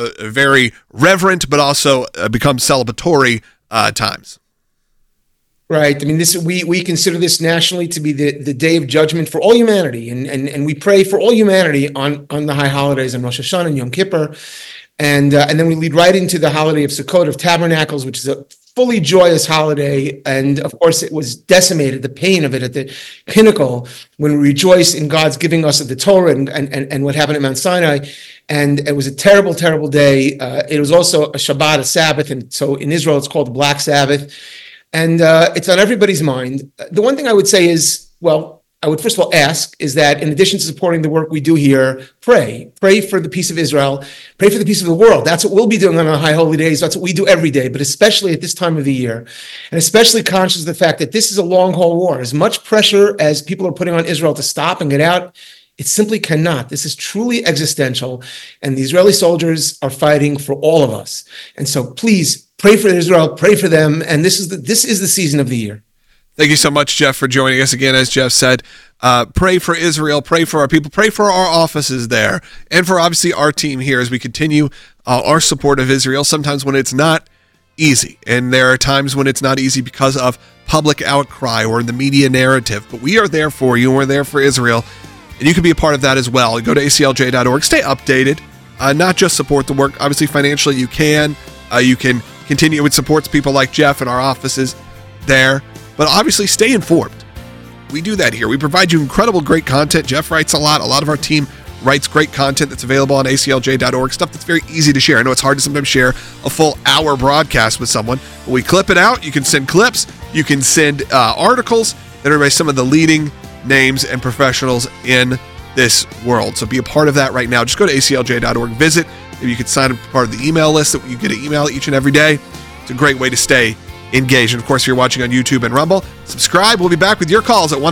very reverent, but also become celebratory times? Right. I mean, we consider this nationally to be the day of judgment for all humanity, and we pray for all humanity on the high holidays, on Rosh Hashanah and Yom Kippur, and then we lead right into the holiday of Sukkot, of Tabernacles, which is a fully joyous holiday, and of course it was decimated, the pain of it at the pinnacle, when we rejoice in God's giving us of the Torah and what happened at Mount Sinai. And it was a terrible, terrible day. It was also a Shabbat, a Sabbath, and so in Israel it's called the Black Sabbath, and it's on everybody's mind. The one thing I would say is, I would first of all ask is that in addition to supporting the work we do here, pray for the peace of Israel, pray for the peace of the world. That's what we'll be doing on our high holy days. That's what we do every day, but especially at this time of the year, and especially conscious of the fact that this is a long haul war. As much pressure as people are putting on Israel to stop and get out, it simply cannot. This is truly existential, and the Israeli soldiers are fighting for all of us. And so please pray for Israel, pray for them, and this is the season of the year. Thank you so much, Jeff, for joining us again. As Jeff said, pray for Israel, pray for our people, pray for our offices there, and for obviously our team here as we continue our support of Israel, sometimes when it's not easy. And there are times when it's not easy because of public outcry or the media narrative. But we are there for you, and we're there for Israel, and you can be a part of that as well. Go to aclj.org, stay updated, not just support the work. Obviously, financially, you can continue. It supports people like Jeff and our offices there. But obviously, stay informed. We do that here. We provide you incredible, great content. Jeff writes a lot. A lot of our team writes great content that's available on aclj.org, stuff that's very easy to share. I know it's hard to sometimes share a full hour broadcast with someone, but we clip it out. You can send clips. You can send articles that are by some of the leading names and professionals in this world. So be a part of that right now. Just go to aclj.org, visit. Maybe you could sign up for part of the email list that you get an email each and every day. It's a great way to stay engaged. And of course, if you're watching on YouTube and Rumble, subscribe. We'll be back with your calls at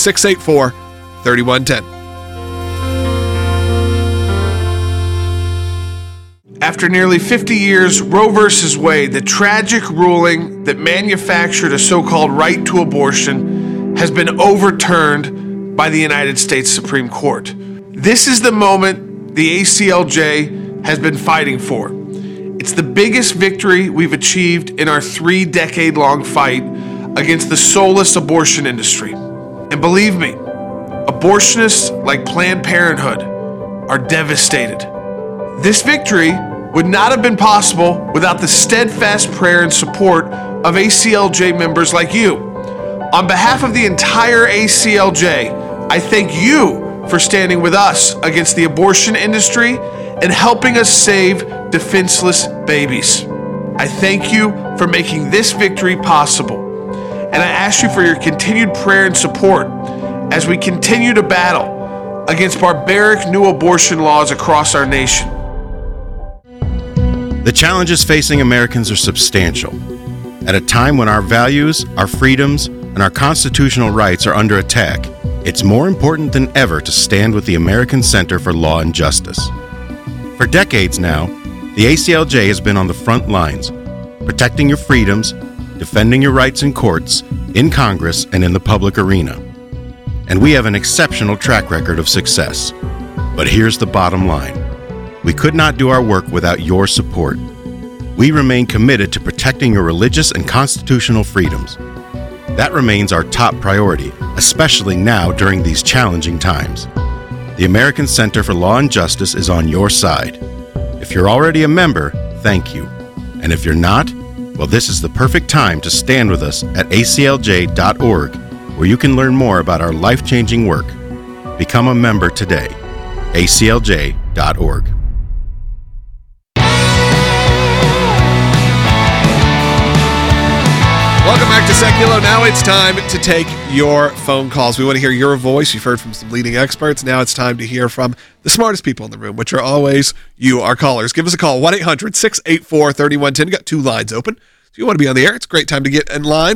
1-800-684-3110. After nearly 50 years, Roe v. Wade, the tragic ruling that manufactured a so-called right to abortion, has been overturned by the United States Supreme Court. This is the moment the ACLJ has been fighting for. It's the biggest victory we've achieved in our 3-decade-long fight against the soulless abortion industry. And believe me, abortionists like Planned Parenthood are devastated. This victory would not have been possible without the steadfast prayer and support of ACLJ members like you. On behalf of the entire ACLJ, I thank you for standing with us against the abortion industry and helping us save defenseless babies. I thank you for making this victory possible, and I ask you for your continued prayer and support as we continue to battle against barbaric new abortion laws across our nation. The challenges facing Americans are substantial. At a time when our values, our freedoms, and our constitutional rights are under attack, it's more important than ever to stand with the American Center for Law and Justice. For decades now, the ACLJ has been on the front lines, protecting your freedoms, defending your rights in courts, in Congress, and in the public arena. And we have an exceptional track record of success. But here's the bottom line. We could not do our work without your support. We remain committed to protecting your religious and constitutional freedoms. That remains our top priority, especially now during these challenging times. The The American Center for Law and Justice is on your side. If you're already a member, thank you. And if you're not, well, this is the perfect time to stand with us at aclj.org, where you can learn more about our life-changing work. Become a member today. aclj.org. Welcome back to Seculo. Now it's time to take your phone calls. We want to hear your voice. You've heard from some leading experts. Now it's time to hear from the smartest people in the room, which are always you, our callers. Give us a call, 1-800-684-3110. We've got 2 lines open. If you want to be on the air, it's a great time to get in line,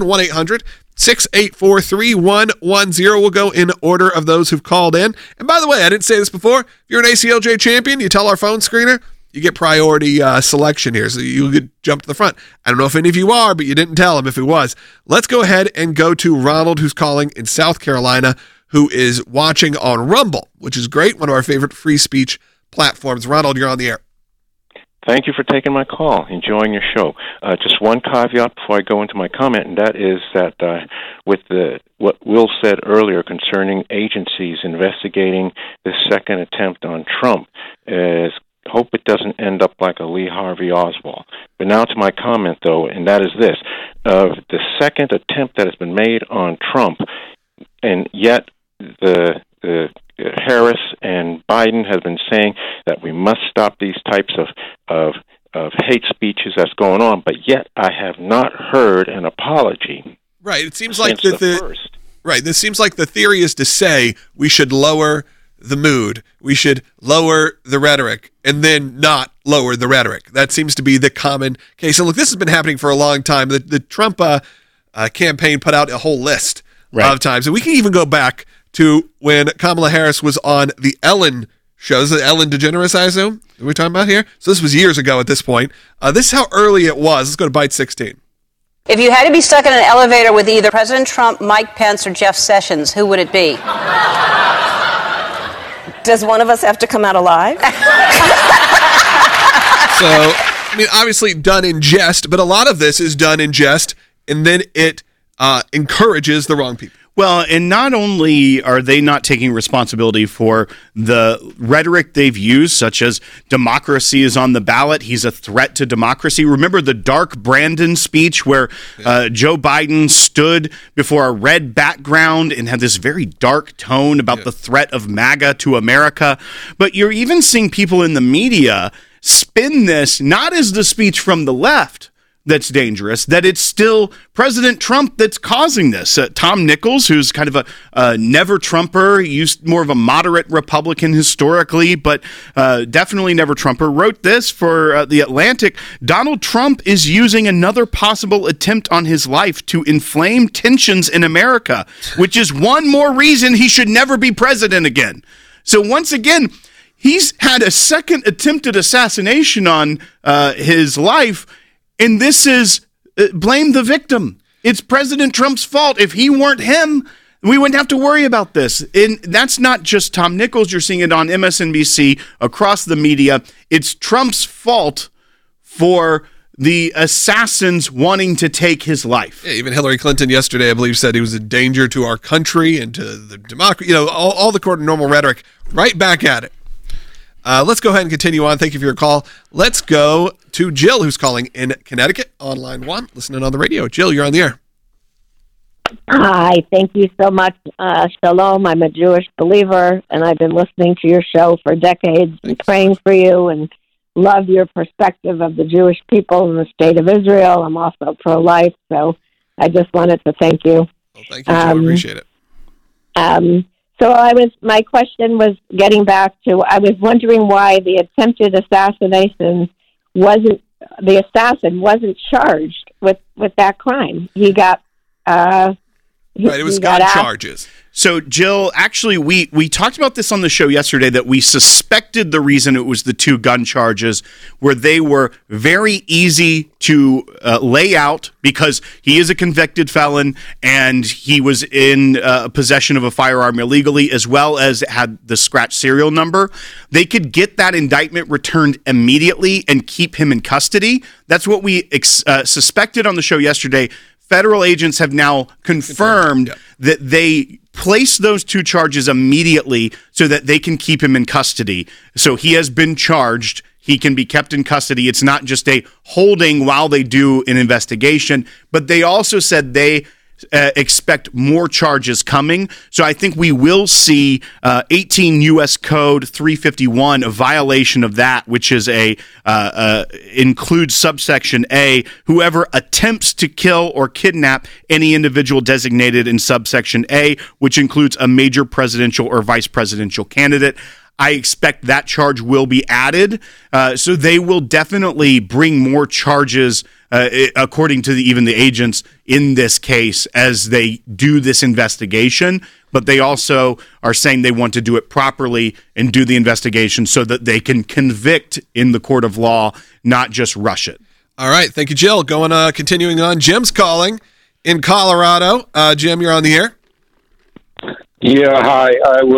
1-800-684-3110. We'll go in order of those who've called in. And by the way, I didn't say this before. If you're an ACLJ champion, you tell our phone screener, you get priority selection here, so you get jump to the front. I don't know if any of you are, but you didn't tell him if it was. Let's go ahead and go to Ronald, who's calling in South Carolina, who is watching on Rumble, which is great, one of our favorite free speech platforms. Ronald, you're on the air. Thank you for taking my call. Enjoying your show. Just one caveat before I go into my comment, and that is that with what Will said earlier concerning agencies investigating this second attempt on Trump, hope it doesn't end up like a Lee Harvey Oswald. But now to my comment, though, and that is this. The second attempt that has been made on Trump, and yet the Harris and Biden have been saying that we must stop these types of hate speeches that's going on, but yet I have not heard an apology. Right. It seems like this seems like the theory is to say we should lower the mood, we should lower the rhetoric, and then not lower the rhetoric. That seems to be the common case. And look, this has been happening for a long time. The Trump campaign put out a whole list of times. And we can even go back to when Kamala Harris was on the Ellen show. This is Ellen DeGeneres, I assume, that we're talking about here. So this was years ago at this point. This is how early it was. Let's go to Byte 16. If you had to be stuck in an elevator with either President Trump, Mike Pence, or Jeff Sessions, who would it be? Does one of us have to come out alive? So, I mean, obviously done in jest, but a lot of this is done in jest, and then it encourages the wrong people. Well, and not only are they not taking responsibility for the rhetoric they've used, such as democracy is on the ballot, he's a threat to democracy. Remember the dark Brandon speech where Joe Biden stood before a red background and had this very dark tone about the threat of MAGA to America. But you're even seeing people in the media spin this not as the speech from the left that's dangerous, that it's still President Trump that's causing this. Tom Nichols, who's kind of a never-Trumper, used more of a moderate Republican historically, but definitely never-Trumper, wrote this for The Atlantic. Donald Trump is using another possible attempt on his life to inflame tensions in America, which is one more reason he should never be president again. So once again, he's had a second attempted assassination on his life. And this is blame the victim. It's President Trump's fault. If he weren't him, we wouldn't have to worry about this. And that's not just Tom Nichols. You're seeing it on MSNBC, across the media. It's Trump's fault for the assassins wanting to take his life. Yeah, even Hillary Clinton yesterday, I believe, said he was a danger to our country and to the democracy. You know, all the normal rhetoric, right back at it. Let's go ahead and continue on. Thank you for your call. Let's go to Jill, who's calling in Connecticut on line 1, listening on the radio. Jill, you're on the air. Hi, thank you so much. Shalom, I'm a Jewish believer, and I've been listening to your show for decades and praying for you and love your perspective of the Jewish people in the state of Israel. I'm also pro-life, so I just wanted to thank you. Well, thank you, Jill. I appreciate it. So my question was getting back to, I was wondering why the attempted assassination the assassin wasn't charged with that crime. He got, it was gun charges. So, Jill, actually, we talked about this on the show yesterday, that we suspected the reason it was the 2 gun charges where they were very easy to lay out because he is a convicted felon and he was in possession of a firearm illegally, as well as had the scratch serial number. They could get that indictment returned immediately and keep him in custody. That's what we suspected on the show yesterday. Federal agents have now confirmed that they place those 2 charges immediately so that they can keep him in custody. So he has been charged. He can be kept in custody. It's not just a holding while they do an investigation, but they also said they expect more charges coming. So I think we will see 18 U.S. Code 351, a violation of that, which is includes subsection A, whoever attempts to kill or kidnap any individual designated in subsection A, which includes a major presidential or vice presidential candidate. I expect that charge will be added. So they will definitely bring more charges, according to even the agents in this case, as they do this investigation. But they also are saying they want to do it properly and do the investigation so that they can convict in the court of law, not just rush it. All right. Thank you, Jill. Continuing on. Jim's calling in Colorado. Jim, you're on the air. Yeah, hi.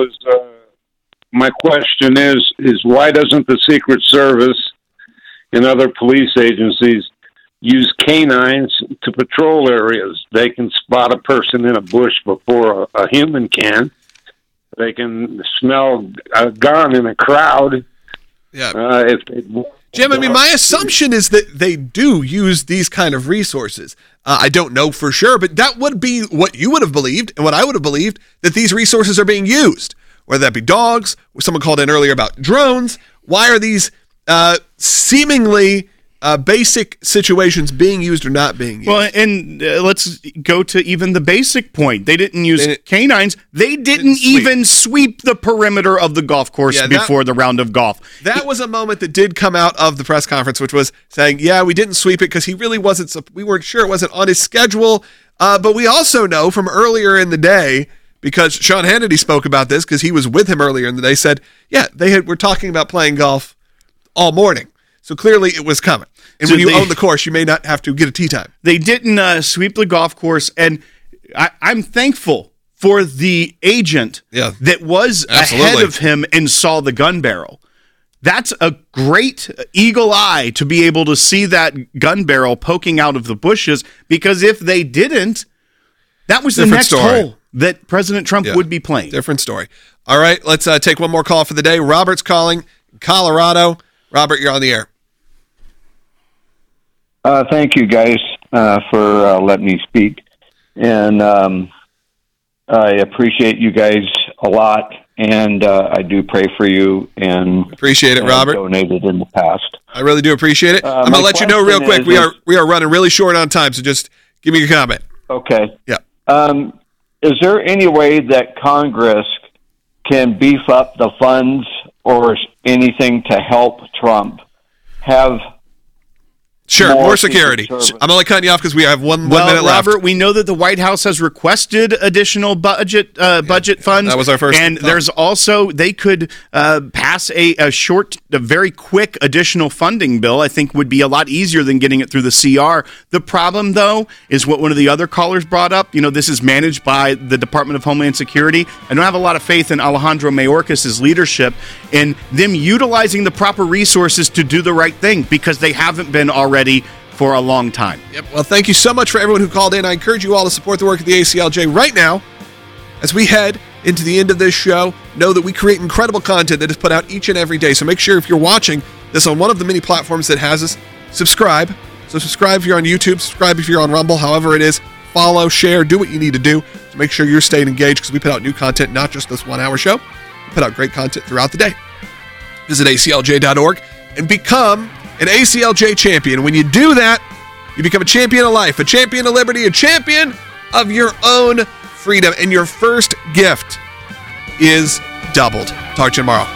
My question is why doesn't the Secret Service and other police agencies use canines to patrol areas? They can spot a person in a bush before a human can. They can smell a gun in a crowd. Yeah. Jim, I mean, my assumption is that they do use these kind of resources. I don't know for sure, but that would be what you would have believed and what I would have believed, that these resources are being used. Whether that be dogs, someone called in earlier about drones. Why are these seemingly basic situations being used or not being used? Well, and let's go to even the basic point. They didn't use canines. They didn't even sweep the perimeter of the golf course before the round of golf. That was a moment that did come out of the press conference, which was saying, yeah, we didn't sweep it because he really wasn't, we weren't sure it wasn't on his schedule. But we also know from earlier in the day, because Sean Hannity spoke about this because he was with him earlier in the day, said, yeah, were talking about playing golf all morning. So clearly it was coming. And when you own the course, you may not have to get a tee time. They didn't sweep the golf course. And I'm thankful for the agent that was ahead of him and saw the gun barrel. That's a great eagle eye to be able to see that gun barrel poking out of the bushes, because if they didn't, that was the next hole that President Trump would be playing. Different story. All right, let's take one more call for the day. Robert's calling, Colorado. Robert, you're on the air. Thank you, guys, for letting me speak. And I appreciate you guys a lot, and I do pray for you. And appreciate it, Robert. Donated in the past. I really do appreciate it. I'm going to let you know real quick. We are running really short on time, so just give me your comment. Okay. Yeah. Is there any way that Congress can beef up the funds or anything to help Trump have Sure, more security. I'm only cutting you off because we have one minute left. Robert, we know that the White House has requested additional budget funds. That was our first. And there's also, they could pass a very quick additional funding bill. I think would be a lot easier than getting it through the CR. The problem, though, is what one of the other callers brought up. You know, this is managed by the Department of Homeland Security. I don't have a lot of faith in Alejandro Mayorkas' leadership in them utilizing the proper resources to do the right thing, because they haven't been already for a long time. Yep. Well, thank you so much for everyone who called in. I encourage you all to support the work of the ACLJ right now. As we head into the end of this show, know that we create incredible content that is put out each and every day. So make sure if you're watching this on one of the many platforms that has us, subscribe. So subscribe if you're on YouTube, subscribe if you're on Rumble, however it is. Follow, share, do what you need to do to make sure you're staying engaged, because we put out new content, not just this 1 hour show. We put out great content throughout the day. Visit aclj.org and become an ACLJ champion. When you do that, you become a champion of life, a champion of liberty, a champion of your own freedom, and your first gift is doubled. Talk to you tomorrow.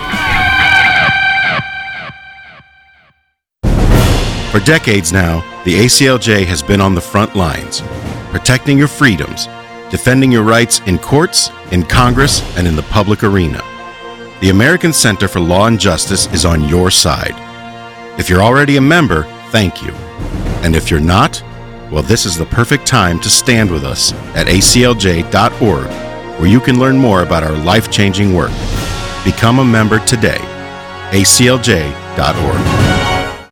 For decades now, the ACLJ has been on the front lines, protecting your freedoms, defending your rights in courts, in Congress, and in the public arena. The American Center for Law and Justice is on your side. If you're already a member, thank you. And if you're not, well, this is the perfect time to stand with us at aclj.org, where you can learn more about our life-changing work. Become a member today. aclj.org.